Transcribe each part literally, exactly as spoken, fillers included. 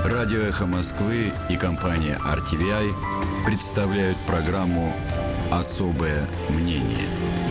Радио «Эхо Москвы» и компания ар ти ви ай представляют программу «Особое мнение».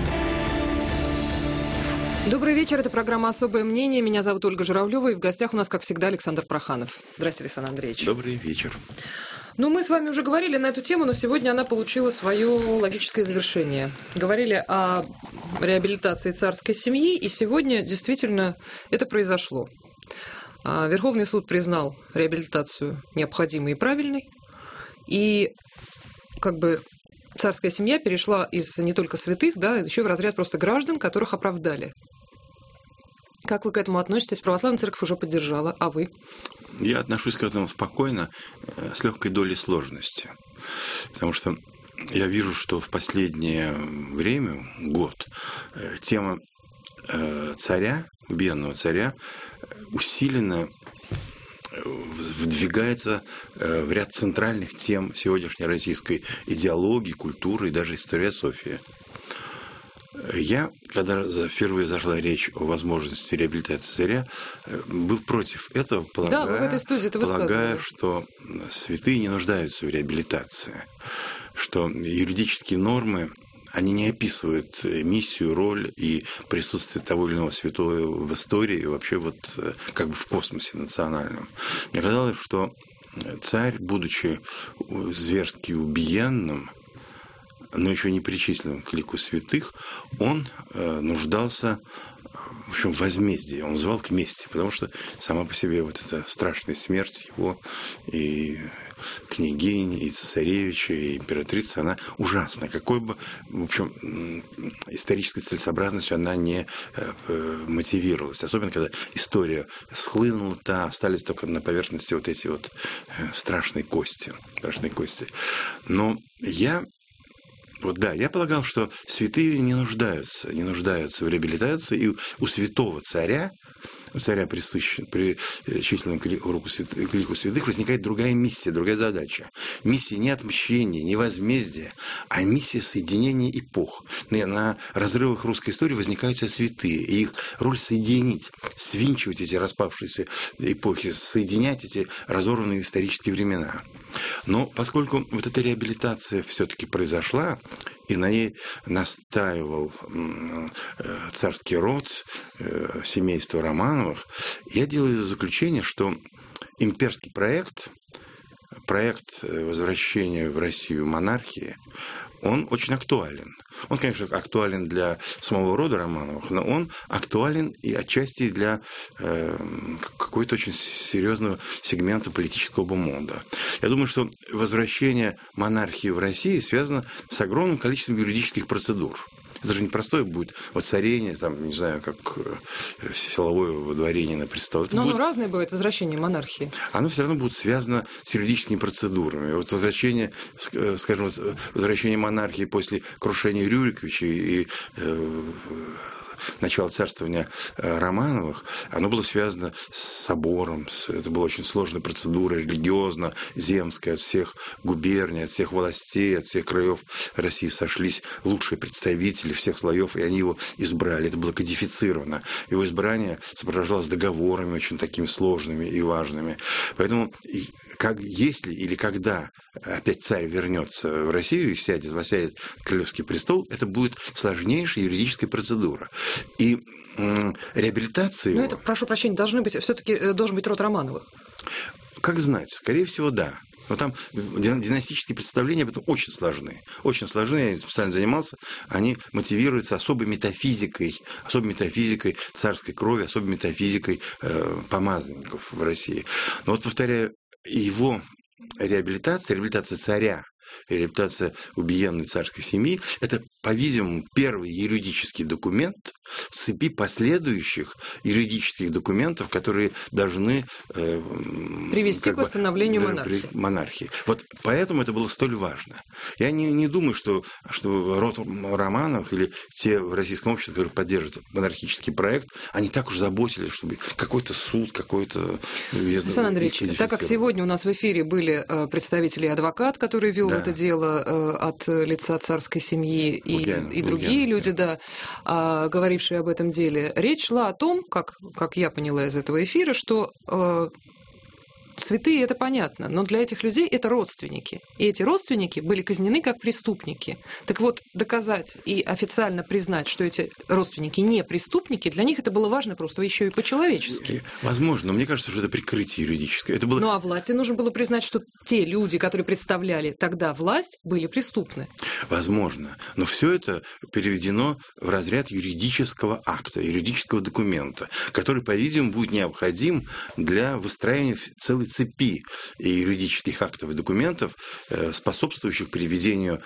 Добрый вечер, это программа «Особое мнение». Меня зовут Ольга Журавлева, и в гостях у нас, как всегда, Александр Проханов. Здравствуйте, Александр Андреевич. Добрый вечер. Ну, мы с вами уже говорили на эту тему, но сегодня она получила свое логическое завершение. Говорили о реабилитации царской семьи, и сегодня действительно это произошло. Верховный суд признал реабилитацию необходимой и правильной, и как бы царская семья перешла из не только святых, да, еще в разряд просто граждан, которых оправдали. Как вы к этому относитесь? Православная церковь уже поддержала, а вы? Я отношусь к этому спокойно, с легкой долей сложности. Потому что я вижу, что в последнее время, год, тема царя, убиенного царя, усиленно вдвигается в ряд центральных тем сегодняшней российской идеологии, культуры и даже историософии. Я, когда впервые зашла речь о возможности реабилитации царя, был против этого, полагая, да, вы в этой студии это полагая, что святые не нуждаются в реабилитации, что юридические нормы, они не описывают миссию, роль и присутствие того или иного святого в истории и вообще вот как бы в космосе национальном. Мне казалось, что царь, будучи зверски убиенным, но еще не причисленным к лику святых, он э, нуждался в общем, в возмездии, он звал к мести, потому что сама по себе вот эта страшная смерть его и княгини, и цесаревича, и императрицы, она ужасна. Какой бы, в общем, исторической целесообразностью она не э, мотивировалась. Особенно, когда история схлынула, та, остались только на поверхности вот эти вот э, страшные кости. Страшные кости. Но я Вот да, я полагал, что святые не нуждаются, не нуждаются в реабилитации, и у святого царя, у царя, причисленного к лику святых, возникает другая миссия, другая задача. Миссия не отмщения, не возмездия, а миссия соединения эпох. На разрывах русской истории возникают все святые, и их роль соединить, свинчивать эти распавшиеся эпохи, соединять эти разорванные исторические времена. Но поскольку вот эта реабилитация все-таки произошла, и на ней настаивал царский род, семейство Романовых, я делаю заключение, что имперский проект, проект возвращения в Россию монархии, он очень актуален. Он, конечно, актуален для самого рода Романовых, но он актуален и отчасти для э, какой-то очень серьезного сегмента политического бумонда. Я думаю, что возвращение монархии в Россию связано с огромным количеством юридических процедур. Это же не простое будет воцарение, там, не знаю, как силовое выдворение на престол. Это Но будет... оно разное бывает, возвращение монархии. Оно все равно будет связано с юридическими процедурами. Вот возвращение, скажем, возвращение монархии после крушения Рюриковича и э, начала царствования Романовых, оно было связано с собором. Это была очень сложная процедура, религиозно, земская, от всех губерний, от всех властей, от всех краев России сошлись лучшие представители всех слоев, и они его избрали. Это было кодифицировано. Его избрание сопровождалось договорами очень такими сложными и важными. Поэтому, как, если или когда опять царь вернется в Россию и сядет, восядет Королевский престол, это будет сложнейшая юридическая процедура. И м, реабилитация Ну, его... это, прошу прощения, должны быть, все-таки должен быть род Романовых. Как знать? Скорее всего, да. Но там династические представления об этом очень сложны. Очень сложны, я специально занимался. Они мотивируются особой метафизикой, особой метафизикой царской крови, особой метафизикой э, помазанников в России. Но вот, повторяю, его реабилитация, реабилитация царя, и реабилитация убиенной царской семьи – это, по-видимому, первый юридический документ в цепи последующих юридических документов, которые должны э, привести к бы, восстановлению монархии. монархии. Вот поэтому это было столь важно. Я не, не думаю, что, что род Романовых или те в российском обществе, которые поддерживают монархический проект, они так уж заботились, чтобы какой-то суд, какой-то... Александр Андреевич, так как сегодня у нас в эфире были представители и адвокат, который вел да. это дело от лица царской семьи, и, Лукьян, и другие Лукьян, люди, да, говорившие об этом деле, речь шла о том, как, как я поняла из этого эфира, что святые, это понятно, но для этих людей это родственники. И эти родственники были казнены как преступники. Так вот, доказать и официально признать, что эти родственники не преступники, для них это было важно просто еще и по-человечески. Возможно, но мне кажется, что это прикрытие юридическое. Это было... Ну, а власти нужно было признать, что те люди, которые представляли тогда власть, были преступны. Возможно. Но все это переведено в разряд юридического акта, юридического документа, который, по-видимому, будет необходим для выстраивания целой цепи юридических актов и документов, способствующих переведению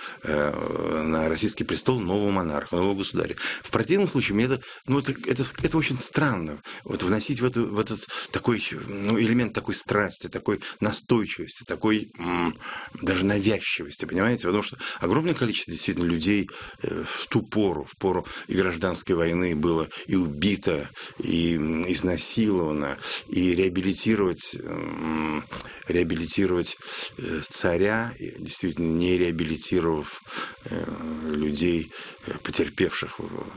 на российский престол нового монарха, нового государя. В противном случае мне это, ну, это, это, это очень странно, вот вносить в, эту, в этот такой, ну, элемент такой страсти, такой настойчивости, такой м, даже навязчивости, понимаете? Потому что огромное количество действительно людей в ту пору, в пору и гражданской войны было и убито, и изнасиловано, и реабилитировать реабилитировать царя, действительно не реабилитировав людей, потерпевших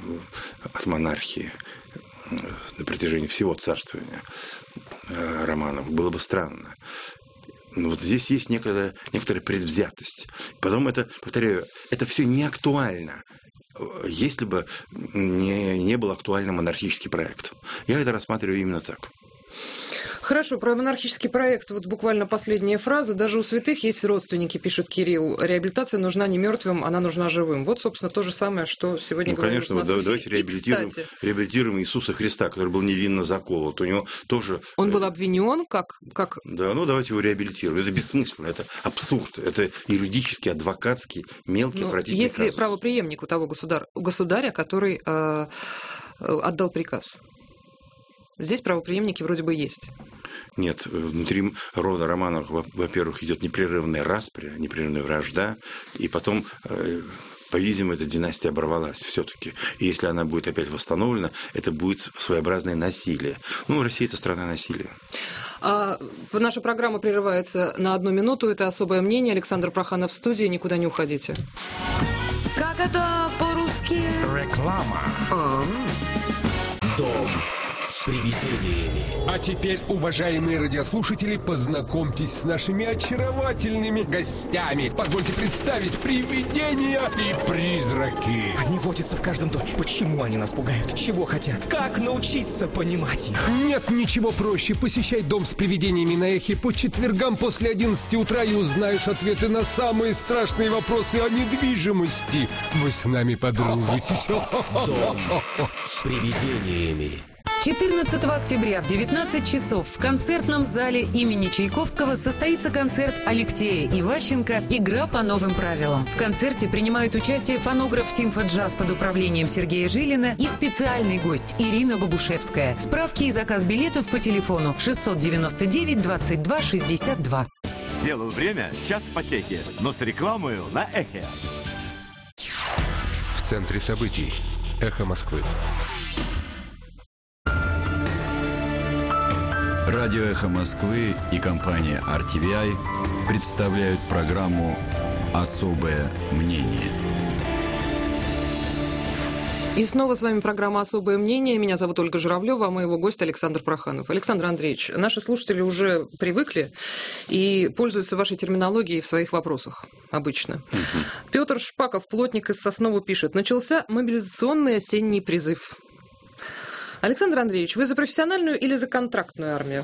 от монархии на протяжении всего царствования Романовых, было бы странно. Но вот здесь есть некая, некоторая предвзятость. Потом это, повторяю, это все не актуально, если бы не, не был актуальный монархический проект. Я это рассматриваю именно так. Хорошо, про монархический проект, вот буквально последняя фраза. Даже у святых есть родственники, пишет Кирилл. Реабилитация нужна не мертвым, она нужна живым. Вот, собственно, то же самое, что сегодня ну, говорили. Конечно, вот давайте реабилитируем, кстати, реабилитируем Иисуса Христа, который был невинно заколот. У него тоже... Он был обвинен как... как... Да, ну давайте его реабилитируем. Это бессмысленно, это абсурд, это юридический, адвокатский, мелкий, ну, отвратительный если казус. Правопреемник у того государ... государя, который э, отдал приказ. Здесь правопреемники вроде бы есть. Нет, внутри рода Романовых, во-первых, идет непрерывная распря, непрерывная вражда, и потом, по-видимому, эта династия оборвалась все-таки. И если она будет опять восстановлена, это будет своеобразное насилие. Ну, Россия – это страна насилия. А наша программа прерывается на одну минуту. Это «Особое мнение». Александр Проханов в студии. Никуда не уходите. Как это по-русски? Реклама. А. Дом с привидениями. А теперь, уважаемые радиослушатели, познакомьтесь с нашими очаровательными гостями. Позвольте представить привидения и призраки. Они водятся в каждом доме. Почему они нас пугают? Чего хотят? Как научиться понимать их? Нет ничего проще. Посещай дом с привидениями на Эхе по четвергам после одиннадцати утра и узнаешь ответы на самые страшные вопросы о недвижимости. Вы с нами подружитесь. Дом с привидениями. четырнадцатого октября в девятнадцать часов в концертном зале имени Чайковского состоится концерт Алексея Иващенко «Игра по новым правилам». В концерте принимают участие фонограф «Симфоджаз» под управлением Сергея Жилина и специальный гость Ирина Бабушевская. Справки и заказ билетов по телефону шестьсот девяносто девять двадцать два шестьдесят два. Делаю время час потехи, но с рекламой на Эхе. В центре событий. Эхо Москвы. Радио «Эхо Москвы» и компания ар ти ви ай представляют программу «Особое мнение». И снова с вами программа «Особое мнение». Меня зовут Ольга Журавлева, а моего гостя Александр Проханов. Александр Андреевич, наши слушатели уже привыкли и пользуются вашей терминологией в своих вопросах обычно. Угу. Петр Шпаков, плотник из Соснова, пишет: «Начался мобилизационный осенний призыв». Александр Андреевич, вы за профессиональную или за контрактную армию?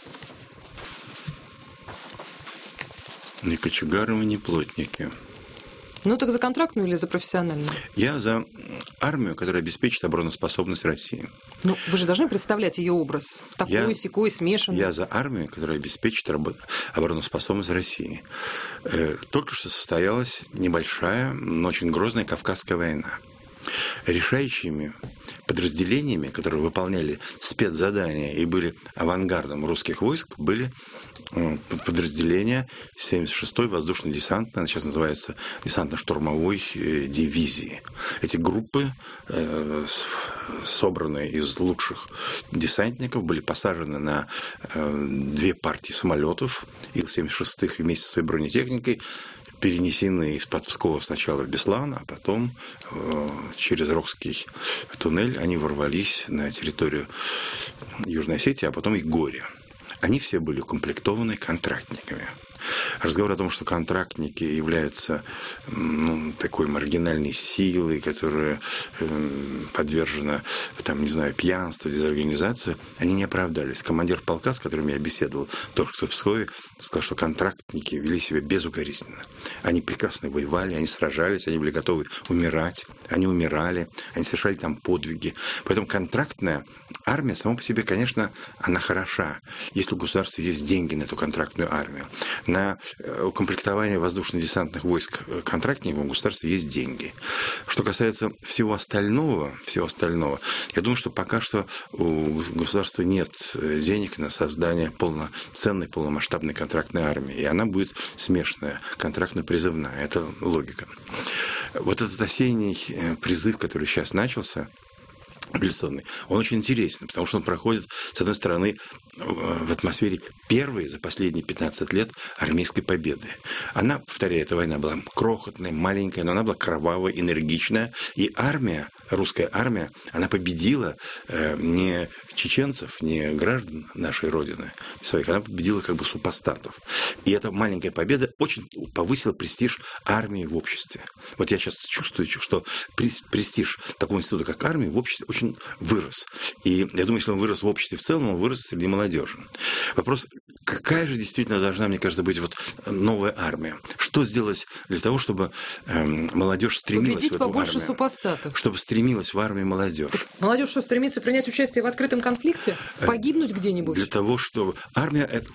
Ни кочегарова, ни плотники. Ну так за контрактную или за профессиональную? Я за армию, которая обеспечит обороноспособность России. Ну, вы же должны представлять ее образ. Такой, я, сякой, смешанный. Я за армию, которая обеспечит обороноспособность России. Только что состоялась небольшая, но очень грозная Кавказская война. Решающими подразделениями, которые выполняли спецзадания и были авангардом русских войск, были подразделения семьдесят шестой воздушно-десантной, она сейчас называется десантно-штурмовой дивизии. Эти группы, собранные из лучших десантников, были посажены на две партии самолетов Ил семьдесят шесть вместе со своей бронетехникой, перенесены из-под Пскова сначала в Беслан, а потом э, через Рохский туннель они ворвались на территорию Южной Осетии, а потом и Горе. они все были укомплектованы контрактниками. Разговор о том, что контрактники являются ну, такой маргинальной силой, которая э, подвержена, там, не знаю, пьянству, дезорганизации, они не оправдались. Командир полка, с которым я беседовал только что в Пскове, сказал, что контрактники вели себя безукоризненно. Они прекрасно воевали, они сражались, они были готовы умирать, они умирали, они совершали там подвиги. Поэтому контрактная армия сама по себе, конечно, она хороша, если у государства есть деньги на эту контрактную армию. На укомплектование воздушно-десантных войск контрактников у государства есть деньги. Что касается всего остального, всего остального, я думаю, что пока что у государства нет денег на создание полноценной, полномасштабной контрактной армии. И она будет смешанная, контрактно-призывная. Это логика. Вот этот осенний призыв, который сейчас начался, мобилизационный, он очень интересен, потому что он проходит, с одной стороны, в атмосфере первой за последние пятнадцать лет армейской победы. Она, повторяю, эта война была крохотная, маленькая, но она была кровавая, энергичная, и армия, русская армия, она победила э, не чеченцев, не граждан нашей Родины своих, она победила как бы супостатов. И эта маленькая победа очень повысила престиж армии в обществе. Вот я сейчас чувствую, что престиж такого института, как армия, в обществе очень вырос. И я думаю, если он вырос в обществе в целом, он вырос среди молодежи. Вопрос, какая же действительно должна, мне кажется, быть вот новая армия? Что сделать для того, чтобы э, молодежь стремилась Победить в эту побольше армию? Супостатов. Чтобы стремилась в армию молодежь. Так молодежь что, стремится принять участие в открытом конфликте? Погибнуть где-нибудь? Для того, чтобы... Армия, это,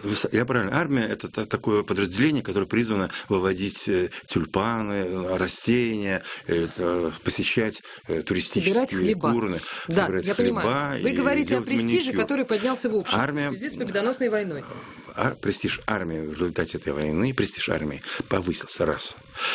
я правильно, армия – это такое подразделение, которое призвано выводить тюльпаны, растения, посещать туристические курны, да, собирать я хлеба. Понимаю. Вы говорите о престиже, маникюр. который поднялся в обществе армия... в связи с победоносной войной. Ар... Престиж армии в результате этой войны, престиж армии повысился раз.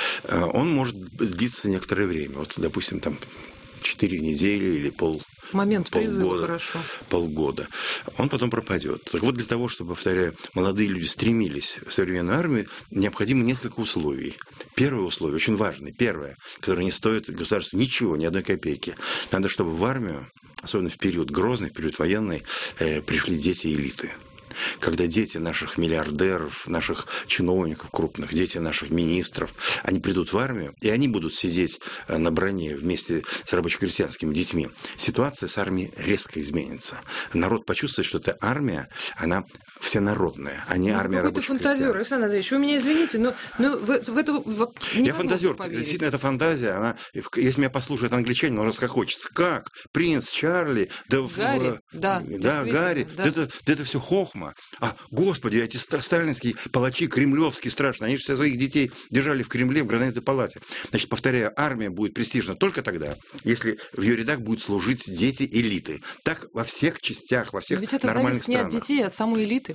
Он может длиться некоторое время. Вот, допустим, там четыре недели или пол Момент призыва, полгода, хорошо. полгода. Он потом пропадет. Так вот, для того, чтобы, повторяю, молодые люди стремились в современную армию, необходимо несколько условий. Первое условие, очень важное, первое, которое не стоит государству ничего, ни одной копейки. Надо, чтобы в армию, особенно в период грозный, в период военный, э, пришли дети элиты. Когда дети наших миллиардеров, наших чиновников крупных, дети наших министров, они придут в армию, и они будут сидеть на броне вместе с рабоче-крестьянскими детьми, ситуация с армией резко изменится. Народ почувствует, что эта армия, она всенародная, а не ну, армия рабочих крестьян. Какой-то фантазер, Александр Андреевич, вы меня извините, но, но в, в эту Я фантазер, действительно, это фантазия, она, если меня послушает англичанин, он расхохочется. Как? Принц Чарли, да, Гарри, в, да, да, Гарри, да. Да, это, да это все хохма. А, господи, эти сталинские палачи, кремлевские страшные, они же все своих детей держали в Кремле, в гранатной палате. Значит, повторяю, армия будет престижна только тогда, если в ее рядах будут служить дети элиты. Так во всех частях, во всех Но ведь это нормальных зависит не странах. от детей, а от самой элиты.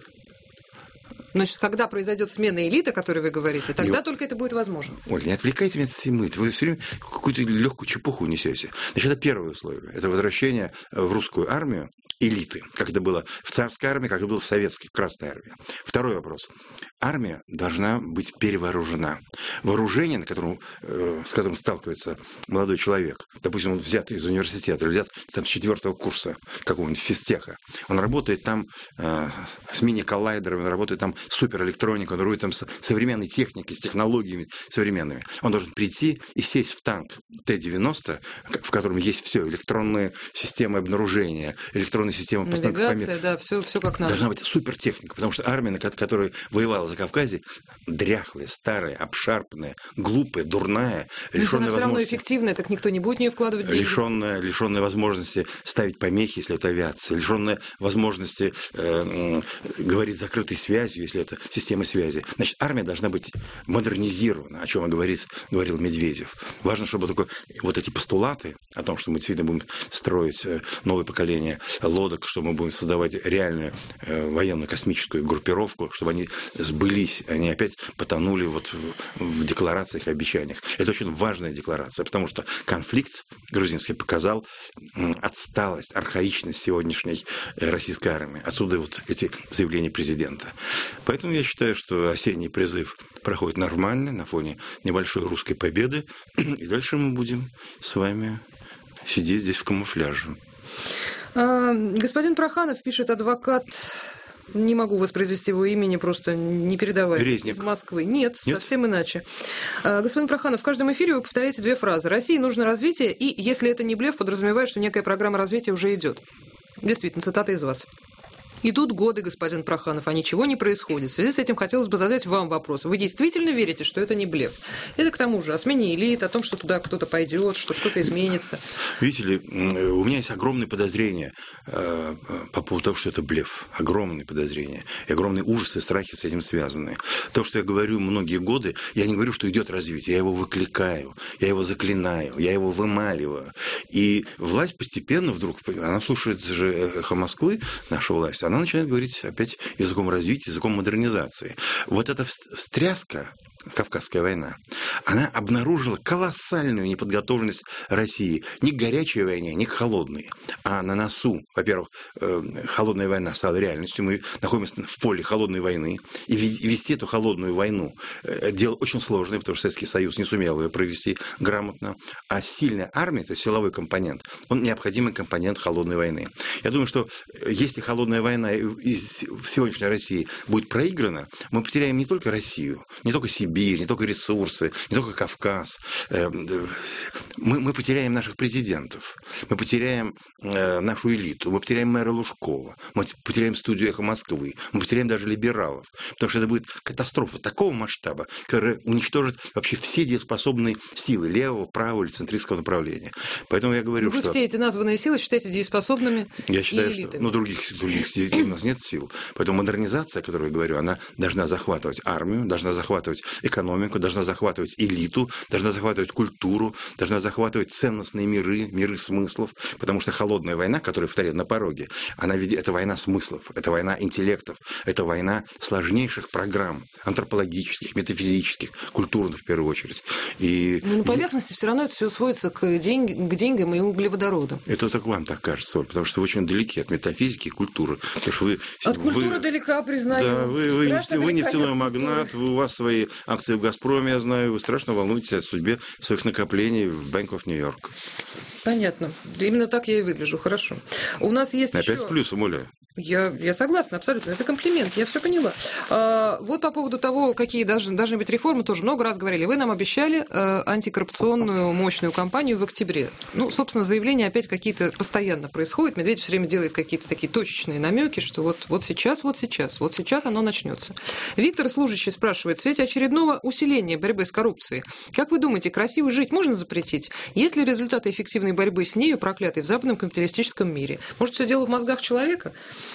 Значит, когда произойдет смена элиты, о которой вы говорите, тогда и... только это будет возможно. Оль, не отвлекайте меня от темы. Вы все время какую-то легкую чепуху несете. Значит, это первое условие. Это возвращение в русскую армию элиты, как это было в царской армии, как это было в советской, в Красной армии. Второй вопрос. Армия должна быть перевооружена. Вооружение, на котором, э, с которым сталкивается молодой человек, допустим, он взят из университета, или взят там, с четвертого курса какого-нибудь физтеха, он работает там э, с мини-коллайдерами, он работает там с суперэлектроникой, он работает там с современной техникой, с технологиями современными. Он должен прийти и сесть в танк Т девяносто, в котором есть все, электронные системы обнаружения, электронные системы постановки навигация, да, все, все как надо. Должна быть супертехника, потому что армия, которая воевала за Кавказе, дряхлая, старая, обшарпанная, глупая, дурная, лишенная возможности. Все равно эффективная, так никто не будет в нее вкладывать деньги. Лишенная, лишенная возможности ставить помехи, если это авиация, лишенная возможности э, говорить закрытой связью, если это система связи. Значит, армия должна быть модернизирована, о чем и говорит, говорил Медведев. Важно, чтобы только вот эти постулаты о том, что мы действительно будем строить новое поколение лодок, что мы будем создавать реальную э, военную космическую группировку, чтобы они сбылись, они опять потонули вот в, в декларациях и обещаниях. Это очень важная декларация, потому что конфликт грузинский показал м, отсталость, архаичность сегодняшней э, российской армии. Отсюда вот эти заявления президента. Поэтому я считаю, что осенний призыв проходит нормально, на фоне небольшой русской победы, и дальше мы будем с вами сидеть здесь в камуфляже. Господин Проханов, пишет адвокат Не могу воспроизвести его имени, просто не передавая. Резник. Из Москвы. Нет, Нет, совсем иначе. А, господин Проханов, в каждом эфире вы повторяете две фразы. России нужно развитие, и, если это не блеф, подразумевает, что некая программа развития уже идет. Действительно, цитата из вас. Идут годы, господин Проханов, а ничего не происходит. В связи с этим хотелось бы задать вам вопрос. Вы действительно верите, что это не блеф? Это к тому же о смене элит, о том, что туда кто-то пойдет, что что-то изменится. Видите ли, у меня есть огромные подозрения э, по поводу того, что это блеф. Огромные подозрения. И огромные ужасы и страхи с этим связаны. То, что я говорю многие годы, я не говорю, что идет развитие. Я его выкликаю, я его заклинаю, я его вымаливаю. И власть постепенно вдруг, она слушает же «Эхо Москвы», наша власть, она начинает говорить опять языком развития, языком модернизации. Вот эта встряска, Кавказская война, она обнаружила колоссальную неподготовленность России ни к горячей войне, ни к холодной. А на носу, во-первых, холодная война стала реальностью. Мы находимся в поле холодной войны. И вести эту холодную войну дело очень сложное, потому что Советский Союз не сумел ее провести грамотно. А сильная армия, то есть силовой компонент, он необходимый компонент холодной войны. Я думаю, что если холодная война из сегодняшней России будет проиграна, мы потеряем не только Россию, не только Сибирь, не только ресурсы, не только Кавказ. Мы, мы потеряем наших президентов, мы потеряем нашу элиту, мы потеряем мэра Лужкова, мы потеряем студию «Эхо Москвы», мы потеряем даже либералов. Потому что это будет катастрофа такого масштаба, которая уничтожит вообще все дееспособные силы левого, правого или центристского направления. Поэтому я говорю, Вы что... Вы все эти названные силы считаете дееспособными? Я считаю, и элитами. что ну, других, других у нас нет сил. Поэтому модернизация, о которой я говорю, она должна захватывать армию, должна захватывать экономику, должна захватывать элиту, должна захватывать культуру, должна захватывать ценностные миры, миры смыслов, потому что холодная война, которая, повторяю, на пороге, она ведь это война смыслов, это война интеллектов, это война сложнейших программ, антропологических, метафизических, культурных в первую очередь. И... Но на поверхности все равно это все сводится к, деньги, к деньгам и углеводородам. Это так вам так кажется, Оль, потому что вы очень далеки от метафизики и культуры. Что вы, от вы, культуры далека, признаю. Да, вы, вы, вы, вы нефтяной магнат, вы, у вас свои акции в «Газпроме», я знаю, вы страшно волнуетесь о судьбе своих накоплений в Bank of New York. Понятно. Именно так я и выгляжу. Хорошо. У нас есть Опять еще... с плюсом, Оля. Я, я согласна, абсолютно. Это комплимент, я все поняла. А, вот по поводу того, какие должны, должны быть реформы, тоже много раз говорили. Вы нам обещали а, антикоррупционную мощную кампанию в октябре. Ну, собственно, заявления опять какие-то постоянно происходят. Медведев все время делает какие-то такие точечные намеки, что вот, вот сейчас, вот сейчас, вот сейчас оно начнется. Виктор Служащий спрашивает, в свете очередного усиления борьбы с коррупцией, как вы думаете, красиво жить можно запретить? Есть ли результаты эффективной борьбы с нею, проклятой в западном капиталистическом мире? Может, все дело в мозгах человека?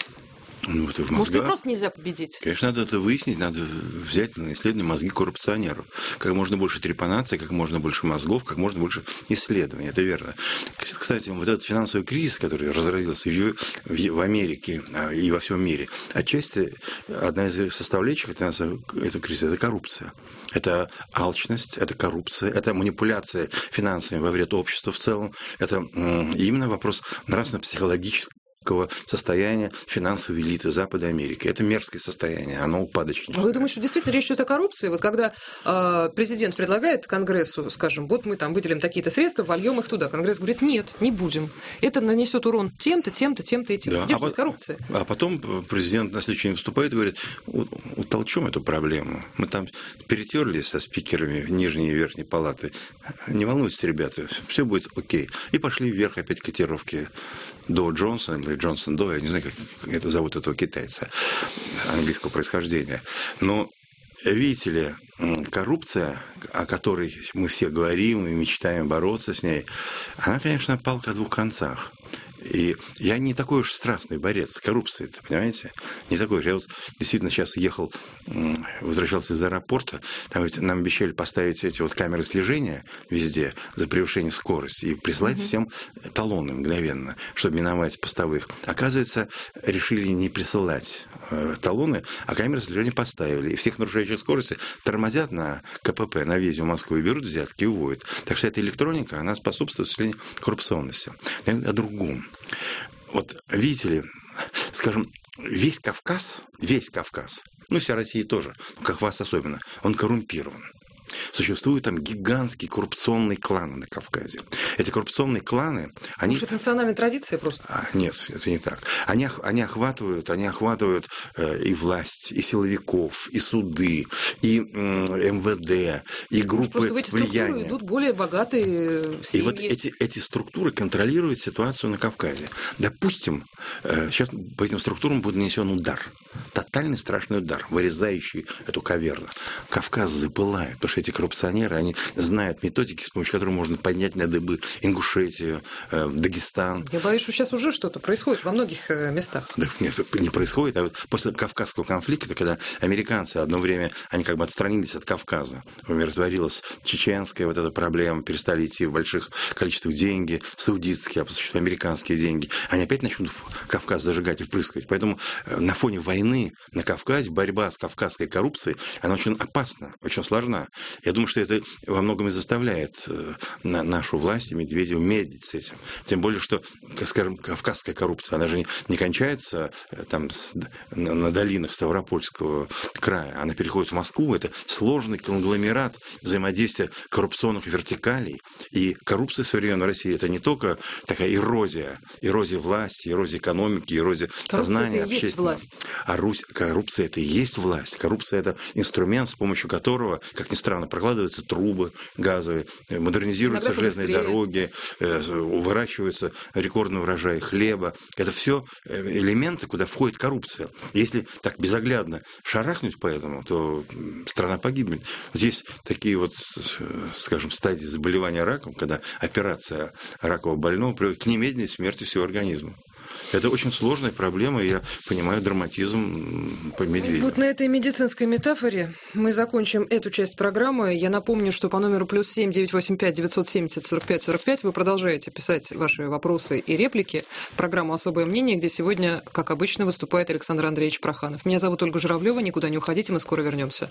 Ну, это в мозгах. Может, их просто нельзя победить? Конечно, надо это выяснить, надо взять на исследование мозги коррупционеров. Как можно больше трепанации, как можно больше мозгов, как можно больше исследований. Это верно. Кстати, вот этот финансовый кризис, который разразился в, в Америке и во всем мире, отчасти одна из составляющих этого кризиса – это коррупция. Это алчность, это коррупция, это манипуляция финансами во вред обществу в целом. Это именно вопрос нравственно-психологического состояния финансовой элиты Запада Америки. Это мерзкое состояние, оно упадочнее. Вы думаете, что действительно речь идет о коррупции? Вот когда э, президент предлагает Конгрессу, скажем, вот мы там выделим такие-то средства, вольем их туда. Конгресс говорит, нет, не будем. Это нанесет урон тем-то, тем-то, тем-то и тем. Да. Где А, тут коррупция? А потом президент на следующий день выступает и говорит, утолчем эту проблему. Мы там перетерли со спикерами нижней и верхней палаты. Не волнуйтесь, ребята, все будет окей. И пошли вверх опять котировки. До Джонсона, или Джонсон До, я не знаю, как это зовут этого китайца английского происхождения. Но, видите ли, коррупция, о которой мы все говорим и мечтаем бороться с ней, она, конечно, палка о двух концах. И я не такой уж страстный борец с коррупцией, понимаете? Не такой. Я вот действительно сейчас ехал, возвращался из аэропорта, там ведь нам обещали поставить эти вот камеры слежения везде за превышение скорости и присылать mm-hmm. всем талоны мгновенно, чтобы миновать постовых. Оказывается, решили не присылать э, талоны, а камеры слежения поставили. И всех нарушающих скорости тормозят на КПП, на въезде в Москву, и берут взятки и уводят. Так что эта электроника, она способствует усилению коррупционности. Я о другом. Вот видите ли, скажем, весь Кавказ, весь Кавказ, ну, вся Россия тоже, но Кавказ особенно, он коррумпирован. Существуют там гигантские коррупционные кланы на Кавказе. Эти коррупционные кланы, они... Может, это национальная традиция просто? А, нет, это не так. Они, они охватывают, они охватывают э, и власть, и силовиков, и суды, и э, эм вэ дэ, и группы просто в эти влияния. Структуры идут более богатые семьи. И вот эти, эти структуры контролируют ситуацию на Кавказе. Допустим, э, сейчас по этим структурам будет нанесен удар. Тотальный страшный удар, вырезающий эту каверну. Кавказ запылает, потому что эти коррупционеры, они знают методики, с помощью которых можно поднять на дыбы Ингушетию, э, Дагестан. Я боюсь, что сейчас уже что-то происходит во многих э, местах. Да, нет, не происходит. А вот после Кавказского конфликта, когда американцы одно время, они как бы отстранились от Кавказа, умиротворилась чеченская вот эта проблема, перестали идти в больших количествах деньги, саудитские, а по существу американские деньги, они опять начнут Кавказ зажигать и впрыскивать. Поэтому на фоне войны на Кавказе борьба с кавказской коррупцией, она очень опасна, очень сложна. Я думаю, что это во многом и заставляет нашу власть и Медведева медлить с этим. Тем более, что, как скажем, кавказская коррупция, она же не, не кончается там с, на, на долинах Ставропольского края, она переходит в Москву. Это сложный конгломерат взаимодействия коррупционных вертикалей. И коррупция в современной России — это не только такая эрозия, эрозия власти, эрозия экономики, эрозия коррупция сознания общественного. А Русь, коррупция — это и есть власть. Коррупция — это инструмент, с помощью которого, как ни странно, прокладываются трубы газовые, модернизируются иногда железные быстрее. Дороги, выращиваются рекордный урожай хлеба. Это все элементы, куда входит коррупция. Если так безоглядно шарахнуть по этому, то страна погибнет. Здесь такие вот, скажем, стадии заболевания раком, когда операция ракового больного приводит к немедленной смерти всего организма. Это очень сложная проблема, и я понимаю драматизм по Медведеву. Вот на этой медицинской метафоре мы закончим эту часть программы. Я напомню, что по номеру плюс семь девятьсот восемьдесят пять девятьсот семьдесят сорок пять сорок пять вы продолжаете писать ваши вопросы и реплики в программу «Особое мнение», где сегодня, как обычно, выступает Александр Андреевич Проханов. Меня зовут Ольга Журавлева. Никуда не уходите, мы скоро вернемся.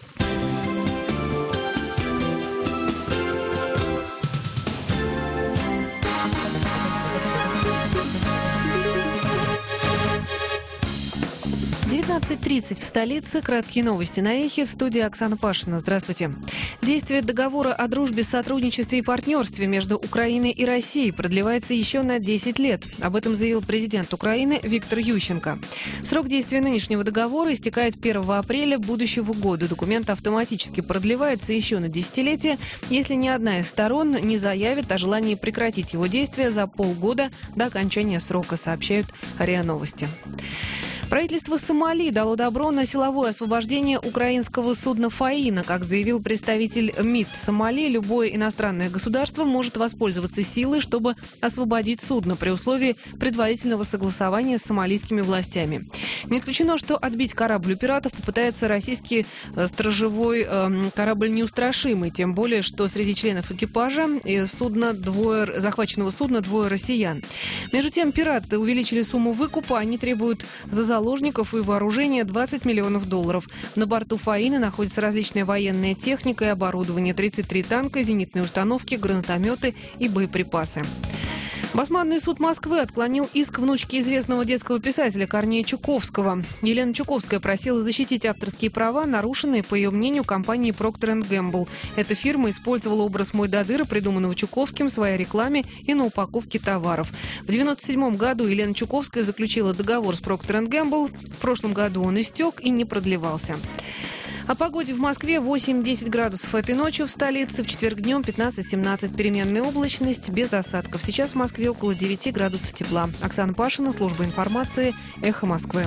девятнадцать тридцать в столице. Краткие новости на Эхе. В студии Оксана Пашина. Здравствуйте. Действие договора о дружбе, сотрудничестве и партнерстве между Украиной и Россией продлевается еще на десять лет. Об этом заявил президент Украины Виктор Ющенко. Срок действия нынешнего договора истекает первого апреля будущего года. Документ автоматически продлевается еще на десятилетие, если ни одна из сторон не заявит о желании прекратить его действие за полгода до окончания срока, сообщают РИА Новости. Правительство Сомали дало добро на силовое освобождение украинского судна «Фаина». Как заявил представитель МИД Сомали, любое иностранное государство может воспользоваться силой, чтобы освободить судно при условии предварительного согласования с сомалийскими властями. Не исключено, что отбить корабль у пиратов попытается российский сторожевой э, корабль «Неустрашимый», тем более, что среди членов экипажа судна двое, захваченного судна двое россиян. Между тем, пираты увеличили сумму выкупа, они требуют за залог заложников и вооружения двадцать миллионов долларов. На борту «Фаины» находится различная военная техника и оборудование, тридцать три танка, зенитные установки, гранатометы и боеприпасы. Басманный суд Москвы отклонил иск внучки известного детского писателя Корнея Чуковского. Елена Чуковская просила защитить авторские права, нарушенные, по ее мнению, компанией Procter энд Gamble. Эта фирма использовала образ Мойдодыра, придуманного Чуковским, в своей рекламе и на упаковке товаров. В девяносто седьмом году Елена Чуковская заключила договор с Procter энд Gamble. В прошлом году он истек и не продлевался. О погоде в Москве восемь-десять градусов этой ночью, в столице в четверг днем пятнадцать-семнадцать, переменная облачность, без осадков. Сейчас в Москве около девяти градусов тепла. Оксана Пашина, служба информации, Эхо Москвы.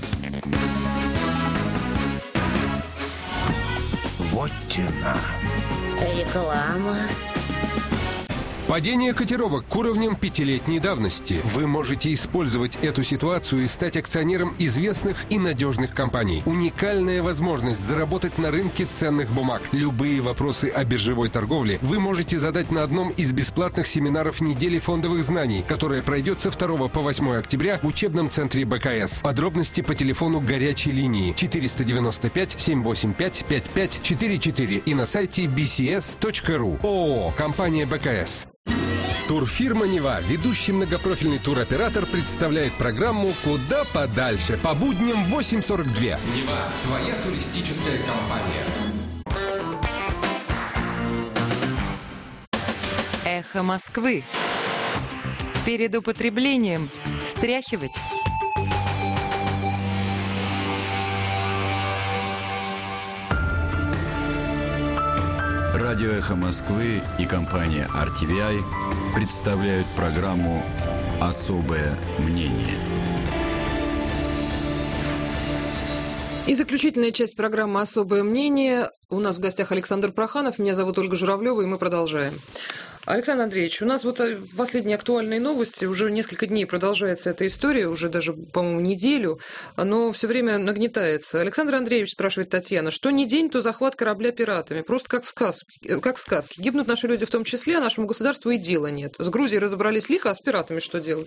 Вотчина. Реклама. Падение котировок к уровням пятилетней давности. Вы можете использовать эту ситуацию и стать акционером известных и надежных компаний. Уникальная возможность заработать на рынке ценных бумаг. Любые вопросы о биржевой торговле вы можете задать на одном из бесплатных семинаров недели фондовых знаний, которая пройдет со второго по восьмое октября в учебном центре БКС. Подробности по телефону горячей линии четыреста девяносто пять семьсот восемьдесят пять пятьдесят пять сорок четыре и на сайте би си эс точка ру. ООО «Компания БКС». Турфирма «Нева», ведущий многопрофильный туроператор, представляет программу «Куда подальше» по будням в восемь сорок два. «Нева» – твоя туристическая компания. Эхо Москвы. Перед употреблением стряхивать. Радио «Эхо Москвы» и компания ар ти ви ай представляют программу «Особое мнение». И заключительная часть программы «Особое мнение». У нас в гостях Александр Проханов, меня зовут Ольга Журавлева, и мы продолжаем. Александр Андреевич, у нас вот последние актуальные новости, уже несколько дней продолжается эта история, уже даже, по-моему, неделю, но все время нагнетается. Александр Андреевич, спрашивает Татьяна, что ни день, то захват корабля пиратами, просто как в сказке, как в сказке. Гибнут наши люди в том числе, а нашему государству и дела нет. С Грузией разобрались лихо, а с пиратами что делать?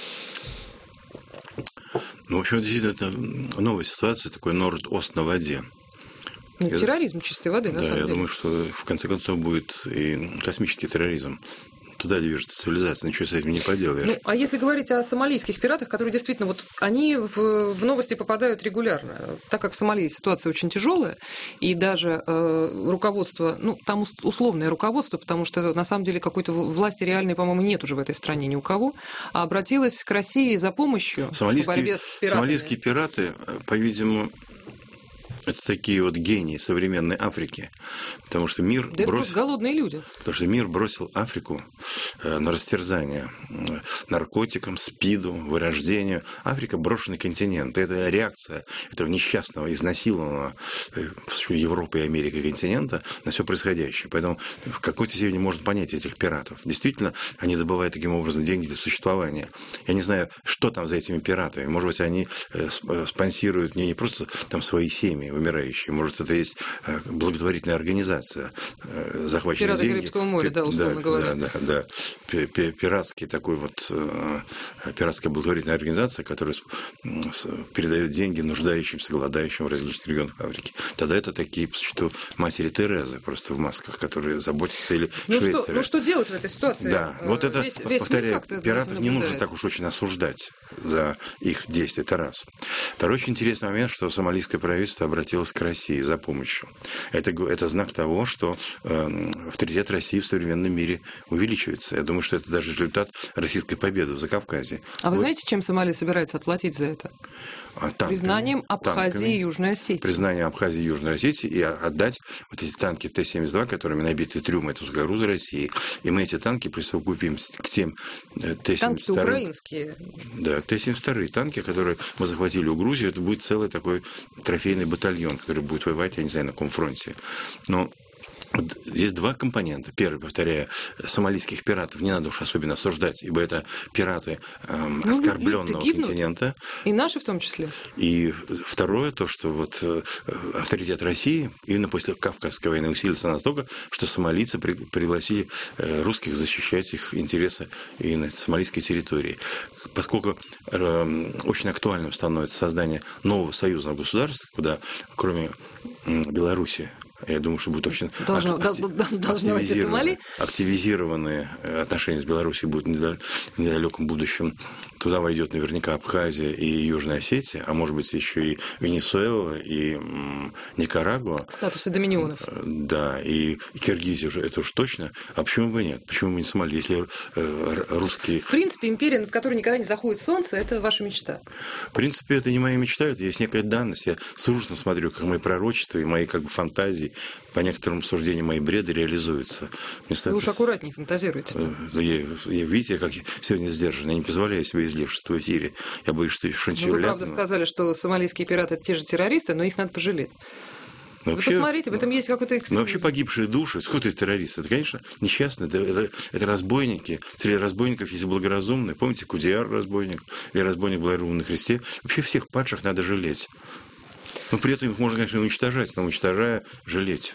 Ну, в общем, действительно, это новая ситуация, такой норд-ост на воде. Ну, это... терроризм чистой воды, на да, самом деле. деле. Я думаю, что в конце концов будет и космический терроризм. Туда движется цивилизация, ничего с этим не поделаешь. Ну, а если говорить о сомалийских пиратах, которые действительно, вот они в, в новости попадают регулярно, так как в Сомали ситуация очень тяжелая, и даже э, руководство, ну, там условное руководство, потому что на самом деле какой-то власти реальной, по-моему, нет уже в этой стране ни у кого, а обратилась к России за помощью в борьбе с пиратами. Сомалийские пираты, по-видимому, это такие вот гении современной Африки, потому что мир да бросил... это голодные люди. Потому что мир бросил Африку э, на растерзание э, наркотикам, спиду, вырождению. Африка брошенный континент. Это реакция этого несчастного, изнасилованного э, Европы и Америки континента на все происходящее. Поэтому в какой-то степени можно понять этих пиратов. Действительно, они добывают таким образом деньги для существования. Я не знаю, что там за этими пиратами. Может быть, они э, спонсируют не, не просто там свои семьи, вымирающие. Может, это есть благотворительная организация, захваченные деньги. Пираты Карибского моря, да, условно да, говоря. Да, да, да. Пиратский такой вот, пиратская благотворительная организация, которая передает деньги нуждающимся, голодающим в различных регионах Африки. Тогда это такие, по существу, матери Терезы просто в масках, которые заботятся, или ну Швейцария. Что, ну что делать в этой ситуации? Да, вот это, весь, весь повторяю, пиратов не нужно так уж очень осуждать за их действия. Это раз. Второй очень интересный момент, что сомалийское правительство обратилось к России за помощью. Это, это знак того, что э, авторитет России в современном мире увеличивается. Я думаю, что это даже результат российской победы в Закавказье. А вы вот. знаете, чем Сомали собирается отплатить за это? Танками, Признанием Абхазии танками, и Южной Осетии. Признанием Абхазии и Южной Осетии и отдать вот эти танки Т семьдесят два, которыми набиты трюмы, это сухогрузы России. И мы эти танки присовокупим к тем Т семьдесят два. Танки украинские. Да, Т семьдесят два танки, которые мы захватили у Грузии. Это будет целый такой трофейный батальон, который будет воевать, я не знаю, на каком фронте. Но вот здесь два компонента. Первый, повторяю, сомалийских пиратов не надо уж особенно осуждать, ибо это пираты эм, ну, оскорбленного континента. И наши в том числе. И второе, то, что вот э, авторитет России именно после Кавказской войны усилился настолько, что сомалийцы при, пригласили э, русских защищать их интересы и на сомалийской территории. Поскольку э, очень актуальным становится создание нового союзного государства, куда кроме э, Беларуси, я думаю, что будут очень Должно, акти- активизированы, активизированные отношения с Беларусью будут в недалеком будущем. Туда войдет наверняка Абхазия и Южная Осетия, а может быть еще и Венесуэла, и м, Никарагуа. Статусы доминионов. Да, и Киргизия уже, это уж точно. А почему бы нет? Почему бы не Сомали? Если э, русские... В принципе, империя, над которой никогда не заходит солнце, это ваша мечта. В принципе, это не моя мечта, это есть некая данность. Я слушно смотрю, как мои пророчества и мои как бы фантазии, по некоторым суждениям, мои бреды реализуются. Мне Вы уж аккуратнее фантазируете. Я, я, видите, как я сегодня сдержан. Я не позволяю себе излишества в эфире. Я боюсь, что что-нибудь Вы, правда, сказали, что сомалийские пираты – это те же террористы, но их надо пожалеть. Но Вы вообще, посмотрите, в этом есть какой-то экстремизм. Но вообще погибшие души, сколько это террористы? Это, конечно, несчастные, это, это, это разбойники. Среди разбойников есть благоразумные. Помните, Кудеяр разбойник, или разбойник благоразумный на кресте? Вообще всех падших надо жалеть. Но при этом их можно, конечно, уничтожать, но уничтожая, жалеть.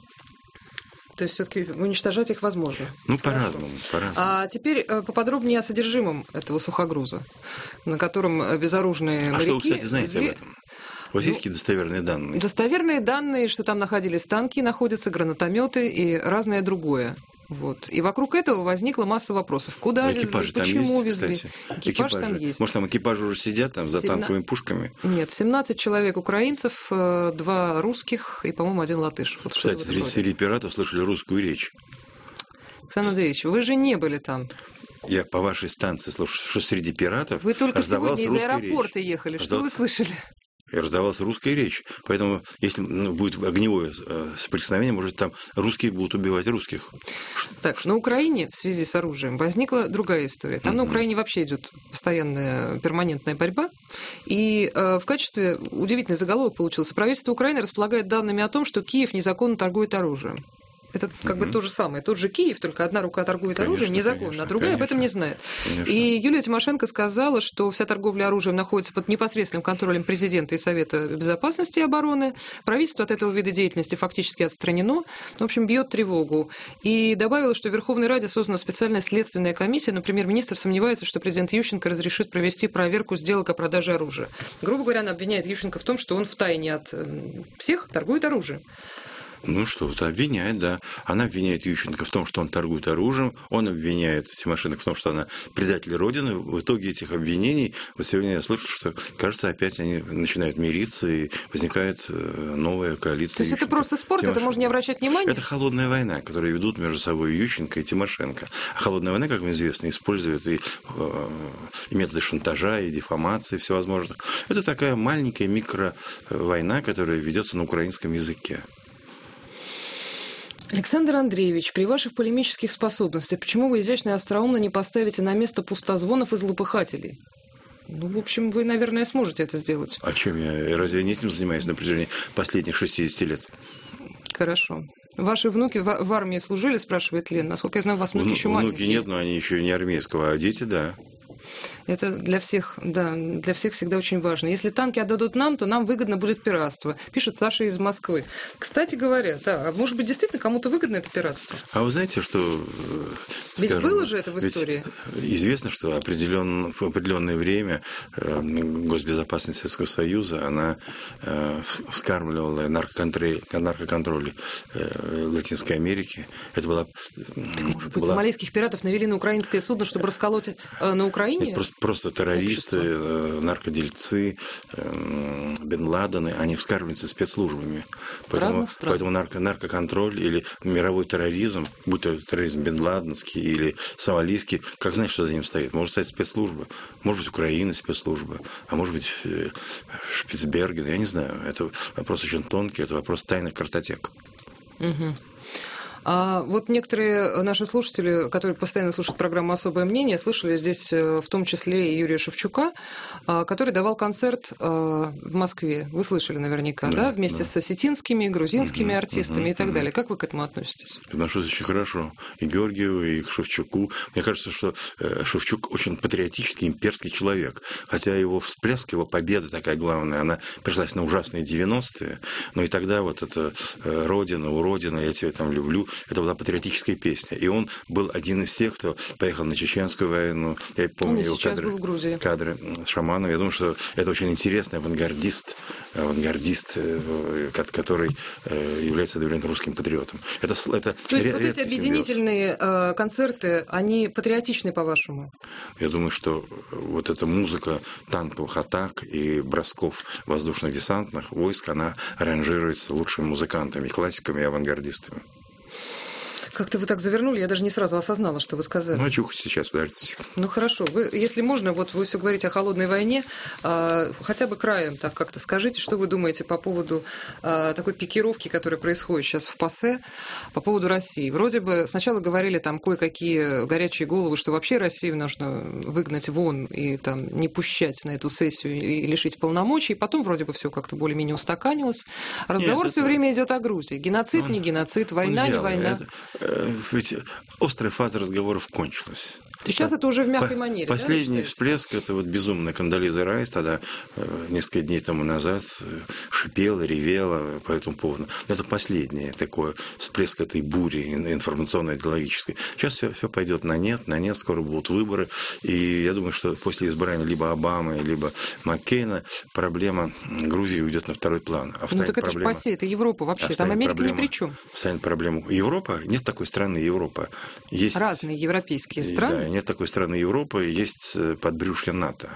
То есть все-таки уничтожать их возможно. Ну, по-разному, по-разному. А теперь поподробнее о содержимом этого сухогруза, на котором безоружные а моряки... А что вы, кстати, знаете везли... об этом? У вас есть какие достоверные данные? Достоверные данные, что там находились танки, находятся гранатометы и разное другое. Вот. И вокруг этого возникла масса вопросов. Куда везли, почему есть, везли? Кстати. Экипаж экипажи. там есть. Может, там экипажи уже сидят там за Семна... танковыми пушками? Нет, семнадцать человек украинцев, два русских и, по-моему, один латыш. Вот кстати, среди, среди пиратов слышали русскую речь. Александр Андреевич, вы же не были там. Я по вашей станции слушаю, что среди пиратов Вы только сегодня из аэропорта речь. ехали. Что Раздав... вы слышали? И раздавалась русская речь. Поэтому, если ну, будет огневое соприкосновение, может, там русские будут убивать русских. Так, на Украине в связи с оружием возникла другая история. Там mm-hmm. на Украине вообще идет постоянная перманентная борьба. И э, в качестве, удивительный заголовок получился, правительство Украины располагает данными о том, что Киев незаконно торгует оружием. Это как бы то же самое. Тот же Киев, только одна рука торгует конечно, оружием незаконно, конечно, а другая конечно, об этом не знает. Конечно. И Юлия Тимошенко сказала, что вся торговля оружием находится под непосредственным контролем президента и Совета безопасности и обороны. Правительство от этого вида деятельности фактически отстранено. В общем, бьет тревогу. И добавила, что в Верховной Раде создана специальная следственная комиссия, но премьер-министр сомневается, что президент Ющенко разрешит провести проверку сделок о продаже оружия. Грубо говоря, она обвиняет Ющенко в том, что он втайне от всех торгует оружием. Ну что, вот обвиняет, да. Она обвиняет Ющенко в том, что он торгует оружием, он обвиняет Тимошенко в том, что она предатель Родины. В итоге этих обвинений, вот сегодня я слышу, что, кажется, опять они начинают мириться, и возникает новая коалиция. То есть Ющенко, это просто спорт, Тимошенко. Это можно не обращать внимания? Это холодная война, которую ведут между собой Ющенко и Тимошенко. А холодная война, как известно, использует и, и методы шантажа, и дефамации всевозможных. Это такая маленькая микровойна, которая ведется на украинском языке. Александр Андреевич, при ваших полемических способностях, почему вы изящно и остроумно не поставите на место пустозвонов и злопыхателей? Ну, в общем, вы, наверное, сможете это сделать. А чем я? Разве я не этим занимаюсь на протяжении последних шестидесяти лет? Хорошо. Ваши внуки в, в армии служили, спрашивает Лена. Насколько я знаю, у вас внуки Вну, еще маленькие. Внуки нет, но они еще не армейского, а дети, да. Это для всех, да, для всех всегда очень важно. Если танки отдадут нам, то нам выгодно будет пиратство, пишет Саша из Москвы. Кстати говоря, да, а может быть, действительно кому-то выгодно это пиратство? А вы знаете, что... Ведь скажем, было же это в истории? Известно, что определен, в определенное время госбезопасность Советского Союза, она вскармливала наркоконтроль, наркоконтроль Латинской Америки. Это была... Может быть, была... сомалийских пиратов навели на украинское судно, чтобы расколоть на Украине? Просто, просто террористы, общество. Наркодельцы, Бен Ладены, они вскармливаются спецслужбами. Поэтому, поэтому нарко, наркоконтроль или мировой терроризм, будь то терроризм Бен Ладенский или сомалийский, как знаешь, что за ним стоит? Может стоять спецслужба, может быть, Украина спецслужба, а может быть, Шпицберген, я не знаю. Это вопрос очень тонкий, это вопрос тайных картотек. Угу. А вот некоторые наши слушатели, которые постоянно слушают программу «Особое мнение», слышали здесь в том числе и Юрия Шевчука, который давал концерт в Москве. Вы слышали наверняка, да? да? Вместе да. с осетинскими, грузинскими угу, артистами угу, и так угу. далее. Как вы к этому относитесь? Отношусь очень хорошо. И к Георгиеву, и к Шевчуку. Мне кажется, что Шевчук очень патриотический, имперский человек. Хотя его всплеск, его победа такая главная, она пришлась на ужасные девяностые. Но и тогда вот эта «Родина, уродина, я тебя там люблю», это была патриотическая песня. И он был один из тех, кто поехал на Чеченскую войну. Я помню его кадры, кадры с Шаманом. Я думаю, что это очень интересный авангардист, авангардист, который является одновременно русским патриотом. Это, это То есть вот эти объединительные симбиоз. Концерты, они патриотичны, по-вашему? Я думаю, что вот эта музыка танковых атак и бросков воздушно-десантных войск, она аранжируется лучшими музыкантами, классиками и авангардистами. Как-то вы так завернули, я даже не сразу осознала, что вы сказали. Ну, очухайтесь сейчас, подождите. Ну, хорошо. Вы, если можно, вот вы все говорите о холодной войне, а, хотя бы краем так как-то скажите, что вы думаете по поводу а, такой пикировки, которая происходит сейчас в ПАСЕ, по поводу России. Вроде бы сначала говорили там кое-какие горячие головы, что вообще Россию нужно выгнать вон и там не пущать на эту сессию и лишить полномочий. Потом вроде бы все как-то более-менее устаканилось. Разговор все это... время идет о Грузии. Геноцид, он... не геноцид, война, не война. Это... Ведь острая фаза разговоров кончилась. Сейчас это уже в мягкой манере. Последний да, всплеск, это вот безумная Кондолиза Райс, тогда несколько дней тому назад шипела, ревела по этому поводу. Но это последний такой всплеск этой бури информационно-идеологической. Сейчас все, все пойдет на нет, на нет, скоро будут выборы. И я думаю, что после избрания либо Обамы, либо Маккейна проблема Грузии уйдет на второй план. А ну так это проблема... же ПАСЕ, это Европа вообще, там Америка проблема... ни при чем. Встанет проблема Европа, нет такой страны Европа. Есть... Разные европейские страны. Да, нет такой страны Европы, есть подбрюшье НАТО.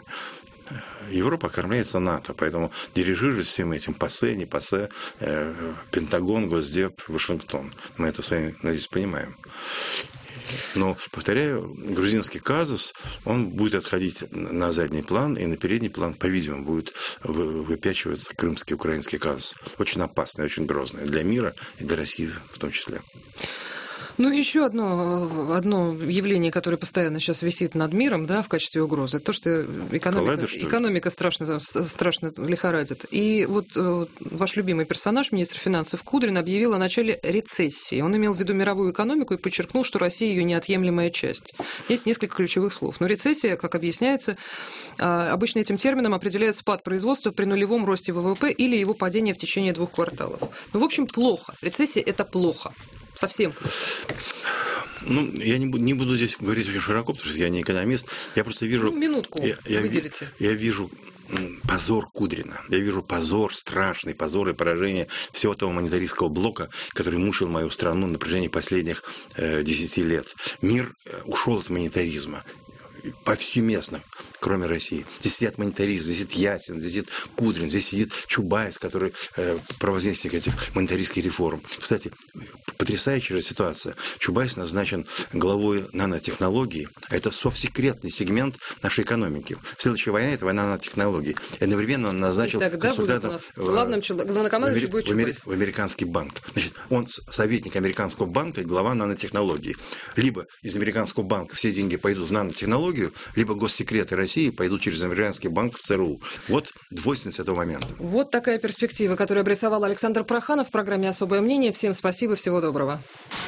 Европа кормляется НАТО, поэтому дирижирует всем этим ПАСЕ, не ПАСЕ, э, Пентагон, Госдеп, Вашингтон. Мы это с вами, надеюсь, понимаем. Но, повторяю, грузинский казус, он будет отходить на задний план, и на передний план, по-видимому, будет выпячиваться крымский украинский казус. Очень опасный, очень грозный для мира и для России в том числе. Ну, еще одно, одно явление, которое постоянно сейчас висит над миром, да, в качестве угрозы, то, что экономика, Коллайдер, что экономика страшно, страшно лихорадит. И вот э, ваш любимый персонаж, министр финансов Кудрин, объявил о начале рецессии. Он имел в виду мировую экономику и подчеркнул, что Россия ее неотъемлемая часть. Есть несколько ключевых слов. Но рецессия, как объясняется, э, обычно этим термином определяет спад производства при нулевом росте ВВП или его падение в течение двух кварталов. Ну, в общем, плохо. Рецессия – это плохо. Совсем. Ну, я не буду, не буду здесь говорить очень широко, потому что я не экономист. Я просто вижу... Ну, минутку я, я, выделите. Я вижу позор Кудрина. Я вижу позор, страшный позор и поражение всего того монетаристского блока, который мучил мою страну на протяжении последних э, десяти лет. Мир ушел от монетаризма. Повсеместно, кроме России. Здесь сидят монетаристы, здесь сидит Ясин, здесь сидит Кудрин, здесь сидит Чубайс, который э, провозвестник этих монетаристских реформ. Кстати, потрясающая же ситуация. Чубайс назначен главой нанотехнологий. Это совсекретный сегмент нашей экономики. Следующая война – это война нанотехнологий. И одновременно он назначил... И тогда будет у нас главным главнокомандующим будет Чубайс. В американский банк. Значит, он советник американского банка и глава нанотехнологий. Либо из американского банка все деньги пойдут в нанотехнологии, либо госсекреты России пойдут через американский банк в ЦРУ. Вот двойственность этого момента. Вот такая перспектива, которую обрисовал Александр Проханов в программе «Особое мнение». Всем спасибо, всего доброго.